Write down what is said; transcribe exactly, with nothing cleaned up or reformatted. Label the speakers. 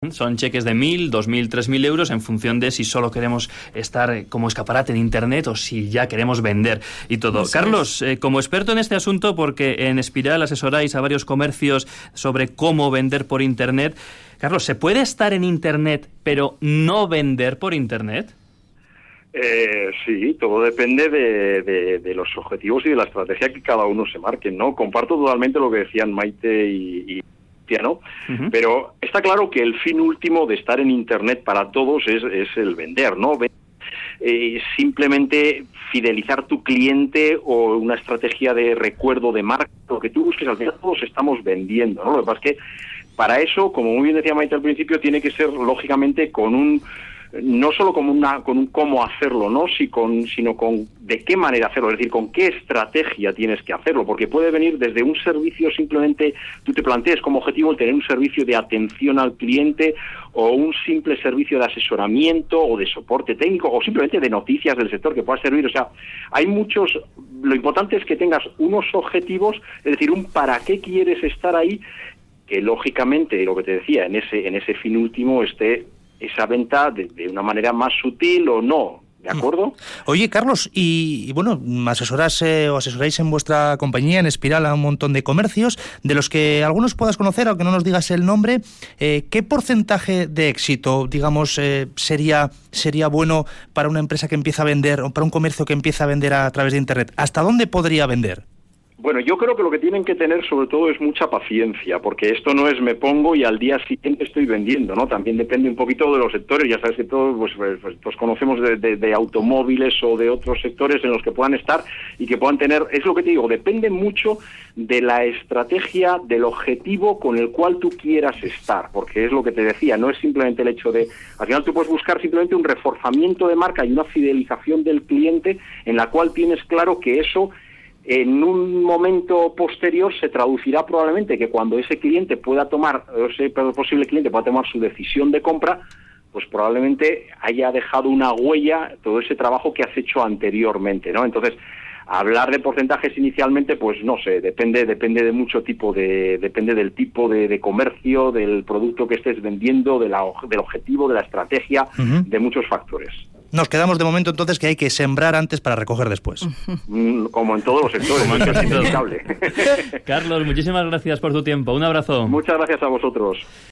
Speaker 1: Son cheques de mil, dos mil, tres mil euros en función de si solo queremos estar como escaparate en Internet o si ya queremos vender y todo. Eso Carlos, eh, como experto en este asunto, porque en Espiral asesoráis a varios comercios sobre cómo vender por Internet. Carlos, ¿se puede estar en Internet pero no vender por Internet?
Speaker 2: Eh, sí, todo depende de, de, de los objetivos y de la estrategia que cada uno se marque, ¿no? Comparto totalmente lo que decían Maite y... y ¿no? Uh-huh. Pero está claro que el fin último de estar en Internet para todos es, es el vender, ¿no? Eh, simplemente fidelizar tu cliente o una estrategia de recuerdo de marca, lo que tú busques, al final todos estamos vendiendo, ¿no? Lo que pasa es que para eso, como muy bien decía Maite al principio, tiene que ser lógicamente con un no solo como una con un cómo hacerlo, no, si con, sino con de qué manera hacerlo, es decir, con qué estrategia tienes que hacerlo, porque puede venir desde un servicio, simplemente tú te plantees como objetivo el tener un servicio de atención al cliente o un simple servicio de asesoramiento o de soporte técnico o simplemente de noticias del sector que pueda servir. O sea, hay muchos, lo importante es que tengas unos objetivos, es decir, un para qué quieres estar ahí, que lógicamente, lo que te decía, en ese en ese fin último esté esa venta de, de una manera más sutil o no, ¿de acuerdo?
Speaker 3: Oye, Carlos, y, y bueno, asesoras eh, o asesoráis en vuestra compañía, en Espiral, a un montón de comercios, de los que algunos puedas conocer, aunque no nos digas el nombre, eh, ¿qué porcentaje de éxito, digamos, eh, sería sería bueno para una empresa que empieza a vender, o para un comercio que empieza a vender a, a través de Internet? ¿Hasta dónde podría vender?
Speaker 2: Bueno, yo creo que lo que tienen que tener sobre todo es mucha paciencia, porque esto no es me pongo y al día siguiente estoy vendiendo, ¿no? También depende un poquito de los sectores, ya sabes que todos pues, pues, pues conocemos de, de, de automóviles o de otros sectores en los que puedan estar y que puedan tener, es lo que te digo, depende mucho de la estrategia, del objetivo con el cual tú quieras estar, porque es lo que te decía, no es simplemente el hecho de, al final tú puedes buscar simplemente un reforzamiento de marca y una fidelización del cliente en la cual tienes claro que eso en un momento posterior se traducirá probablemente que cuando ese cliente pueda tomar, ese posible cliente pueda tomar su decisión de compra, pues probablemente haya dejado una huella todo ese trabajo que has hecho anteriormente, ¿no? Entonces, hablar de porcentajes inicialmente, pues no sé, depende depende de mucho tipo de, depende del tipo de, de comercio, del producto que estés vendiendo, de la, del objetivo, de la estrategia, uh-huh. de muchos factores.
Speaker 3: Nos quedamos de momento entonces que hay que sembrar antes para recoger después.
Speaker 2: Como en todos los sectores, no es inevitable.
Speaker 1: Carlos, muchísimas gracias por tu tiempo. Un abrazo.
Speaker 2: Muchas gracias a vosotros.